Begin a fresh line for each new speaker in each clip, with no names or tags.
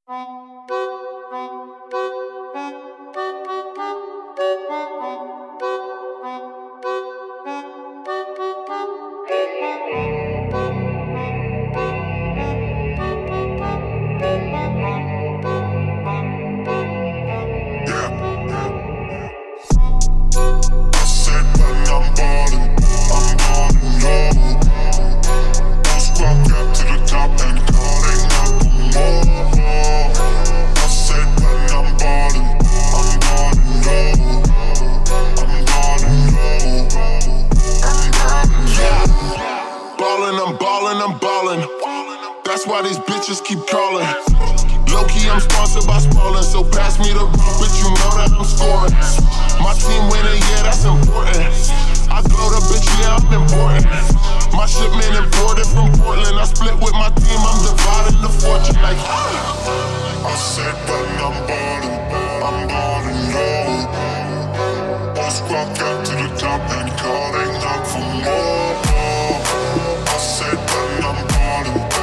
That's why these bitches keep calling. Low-key, I'm sponsored by Spalding, so pass me the rock, but you know that I'm scoring. My team winning, yeah, that's important. I glow the bitch, yeah, I'm important. My shipment imported from Portland. I split with my team, I'm dividing the fortune like I said when I'm ballin' low. All squad got to the top and calling out for more. I said when I'm ballin' low.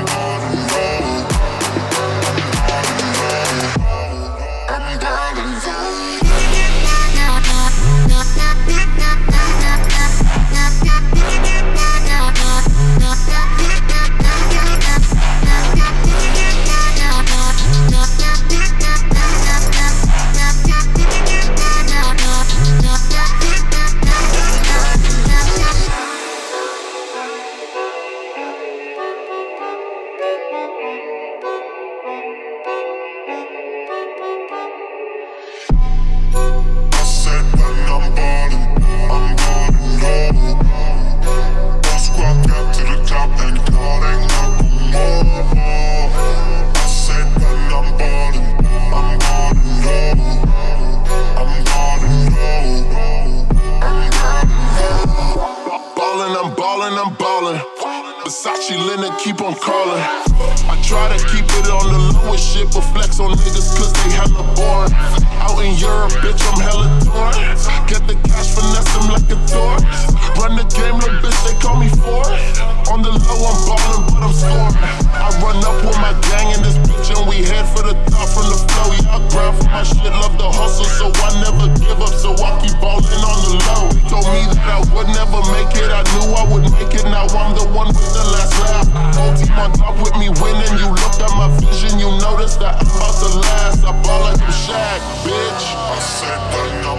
I'm ballin'. Versace Linda keep on calling. I try to keep it on the lowest shit, but flex on niggas cause they hella boring. Out in Europe, bitch, I'm hella torn. Get the cash, finesse them like a tour. Run the game, little bitch, they call me Ford. On the low, I'm ballin', but I'm scoring. I run up with my gang in this bitch and we head for the top from the flow. Yeah, I grind for my shit, love the hustle, so I never give up, so I keep ballin' on the low. Told me that I would never make it, I knew I would make it, now I'm the one with the last laugh. Whole team on top with me winning, you looked at my vision, you noticed that I'm about to last. I ball like I'm Shaq, bitch. I said when I'm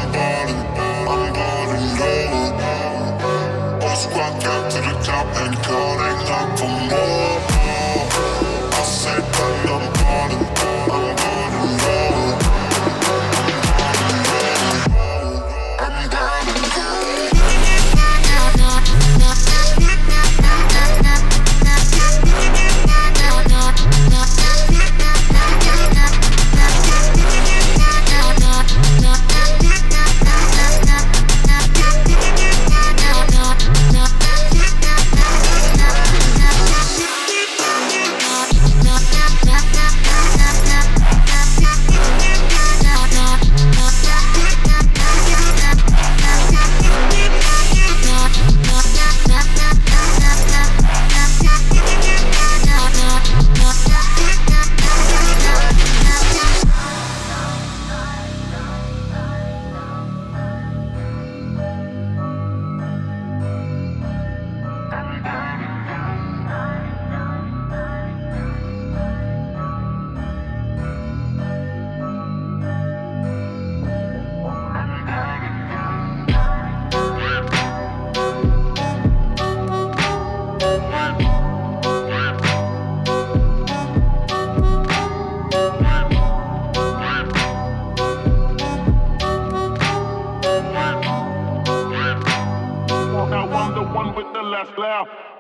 ballin' low. All squad got to the top and calling out for more. I said when I'm ballin' low. Now I'm the one with the last laugh.